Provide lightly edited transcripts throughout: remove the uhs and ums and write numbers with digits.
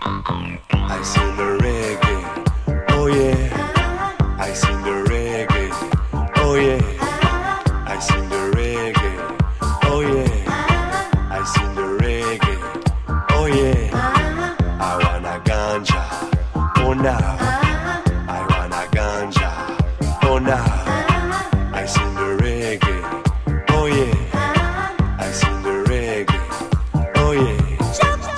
I sing the reggae, oh yeah. I sing the reggae, oh yeah. I sing the reggae, oh yeah. I sing the reggae, oh yeah. I wanna ganja, oh now. I wanna ganja, oh now. I sing the reggae, oh yeah. I sing the reggae, oh yeah.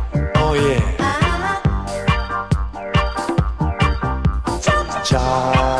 Cha